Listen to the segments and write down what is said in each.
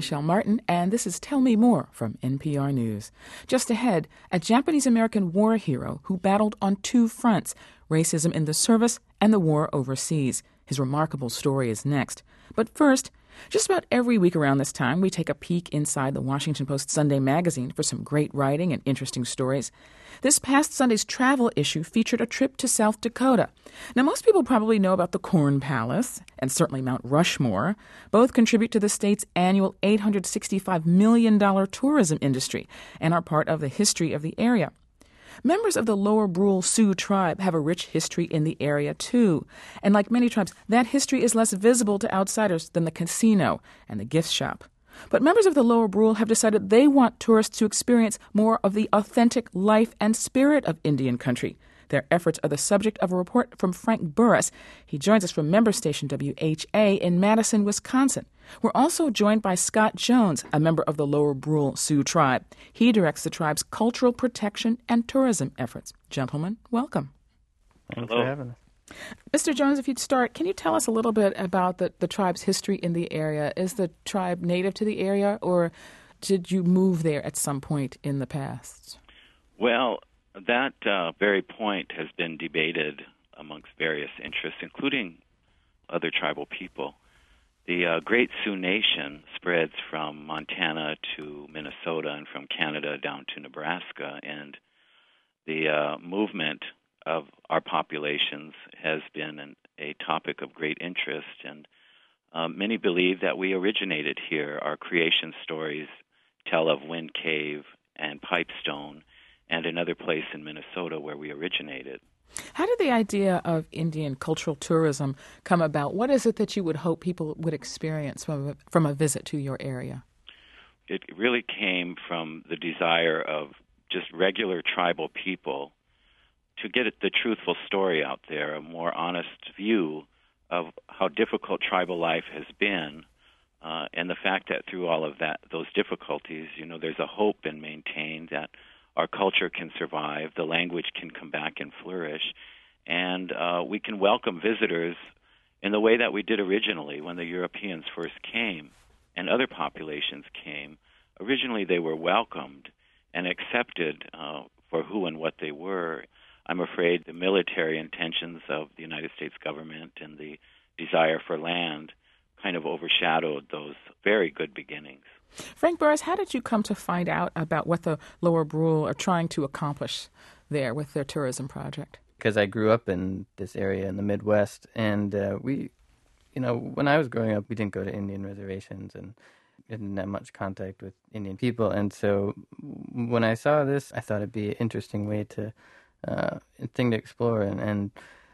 Michelle Martin, and this is Tell Me More from NPR News. Just ahead, a Japanese-American war hero who battled on two fronts, racism in the service and the war overseas. His remarkable story is next. But first, just about every week around this time, we take a peek inside the Washington Post Sunday magazine for some great writing and interesting stories. This past Sunday's travel issue featured a trip to South Dakota. Now, most people probably know about the Corn Palace and certainly Mount Rushmore. Both contribute to the state's annual $865 million tourism industry and are part of the history of the area. Members of the Lower Brule Sioux tribe have a rich history in the area, too. And like many tribes, that history is less visible to outsiders than the casino and the gift shop. But members of the Lower Brule have decided they want tourists to experience more of the authentic life and spirit of Indian country. Their efforts are the subject of a report from Frank Burris. He joins us from member station WHA in Madison, Wisconsin. We're also joined by Scott Jones, a member of the Lower Brule Sioux tribe. He directs the tribe's cultural protection and tourism efforts. Gentlemen, welcome. Thanks for having us. Mr. Jones, if you'd start, can you tell us a little bit about the tribe's history in the area? Is the tribe native to the area, or did you move there at some point in the past? Well, that very point has been debated amongst various interests, including other tribal people. The Great Sioux Nation spreads from Montana to Minnesota and from Canada down to Nebraska, and the movement of our populations has been a topic of great interest, and many believe that we originated here. Our creation stories tell of Wind Cave and Pipestone and another place in Minnesota where we originated. How did the idea of Indian cultural tourism come about? What is it that you would hope people would experience from a visit to your area? It really came from the desire of just regular tribal people to get the truthful story out there, a more honest view of how difficult tribal life has been, and the fact that through all of those difficulties, there's a hope been maintained that our culture can survive, the language can come back and flourish, and we can welcome visitors in the way that we did originally when the Europeans first came and other populations came. Originally, they were welcomed and accepted for who and what they were. I'm afraid the military intentions of the United States government and the desire for land kind of overshadowed those very good beginnings. Frank Burris, how did you come to find out about what the Lower Brule are trying to accomplish there with their tourism project? Because I grew up in this area in the Midwest, and when I was growing up, we didn't go to Indian reservations and didn't have much contact with Indian people. And so when I saw this, I thought it'd be an interesting way to thing to explore. And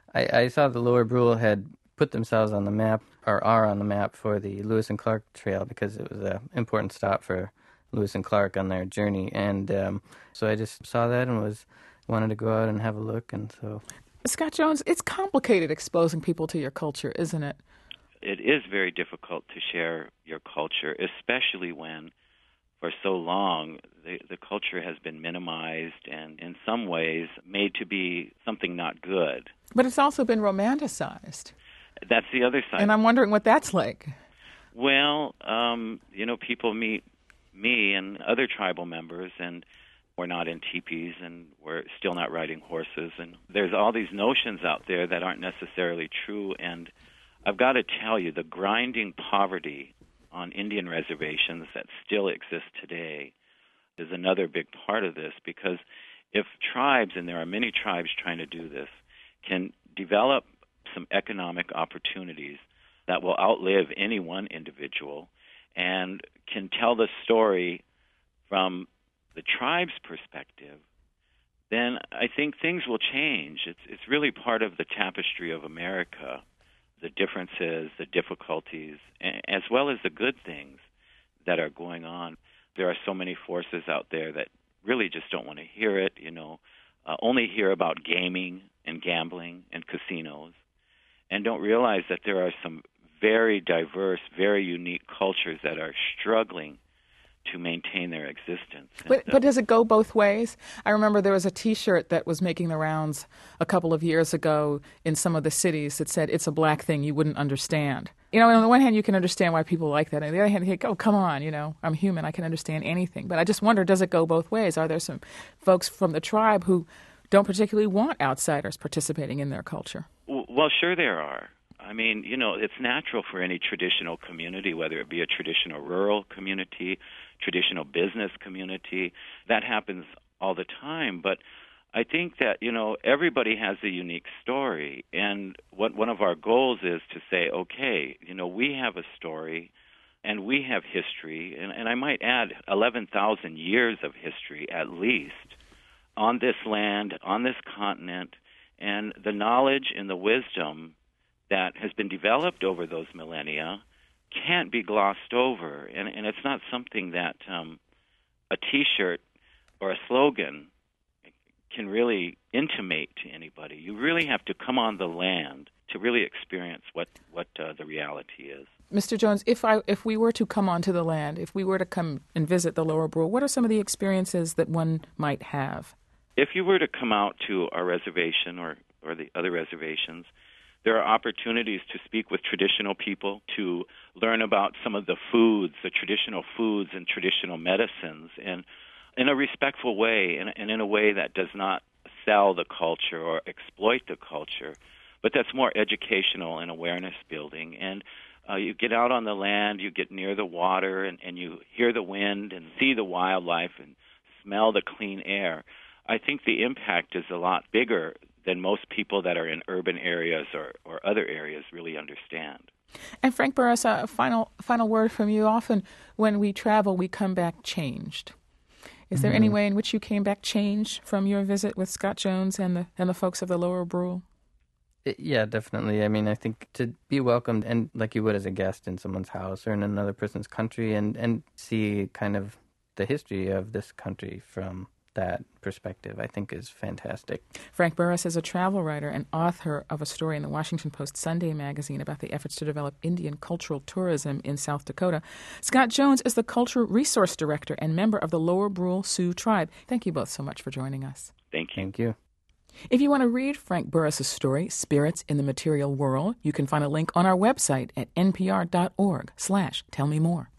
I saw the Lower Brule had put themselves on the map, or are on the map, for the Lewis and Clark Trail because it was an important stop for Lewis and Clark on their journey. And so I just saw that and wanted to go out and have a look. And so, Scott Jones, it's complicated exposing people to your culture, isn't it? It is very difficult to share your culture, especially when for so long the culture has been minimized and in some ways made to be something not good. But it's also been romanticized. That's the other side. And I'm wondering what that's like. Well, people meet me and other tribal members, and we're not in teepees, and we're still not riding horses. And there's all these notions out there that aren't necessarily true. And I've got to tell you, the grinding poverty on Indian reservations that still exists today is another big part of this, because if tribes, and there are many tribes trying to do this, can develop some economic opportunities that will outlive any one individual and can tell the story from the tribe's perspective, then I think things will change. It's really part of the tapestry of America, the differences, the difficulties, as well as the good things that are going on. There are so many forces out there that really just don't want to hear it, only hear about gaming and gambling and casinos, and don't realize that there are some very diverse, very unique cultures that are struggling to maintain their existence. But does it go both ways? I remember there was a T-shirt that was making the rounds a couple of years ago in some of the cities that said, "It's a black thing you wouldn't understand." You know, on the one hand, you can understand why people like that. On the other hand, you think, oh, come on, I'm human. I can understand anything. But I just wonder, does it go both ways? Are there some folks from the tribe who don't particularly want outsiders participating in their culture? Well, sure there are. I mean, it's natural for any traditional community, whether it be a traditional rural community, traditional business community. That happens all the time. But I think that, everybody has a unique story. And one of our goals is to say, okay, we have a story and we have history. And I might add 11,000 years of history at least on this land, on this continent, and the knowledge and the wisdom that has been developed over those millennia can't be glossed over. And it's not something that a T-shirt or a slogan can really intimate to anybody. You really have to come on the land to really experience what the reality is. Mr. Jones, if we were to come onto the land, if we were to come and visit the Lower Brule, what are some of the experiences that one might have? If you were to come out to our reservation or the other reservations, there are opportunities to speak with traditional people, to learn about some of the foods, the traditional foods and traditional medicines, and in a respectful way, and in a way that does not sell the culture or exploit the culture, but that's more educational and awareness building. And you get out on the land, you get near the water, and you hear the wind and see the wildlife and smell the clean air. I think the impact is a lot bigger than most people that are in urban areas or other areas really understand. And Frank Burris, a final word from you. Often when we travel, we come back changed. Is there any way in which you came back changed from your visit with Scott Jones and the folks of the Lower Brule? Yeah, definitely. I mean, I think to be welcomed and like you would as a guest in someone's house or in another person's country and see kind of the history of this country from that perspective, I think is fantastic. Frank Burris is a travel writer and author of a story in the Washington Post Sunday magazine about the efforts to develop Indian cultural tourism in South Dakota. Scott Jones is the Cultural Resource Director and member of the Lower Brule Sioux Tribe. Thank you both so much for joining us. Thank you. Thank you. If you want to read Frank Burris' story, Spirits in the Material World, you can find a link on our website at npr.org/tellmemore.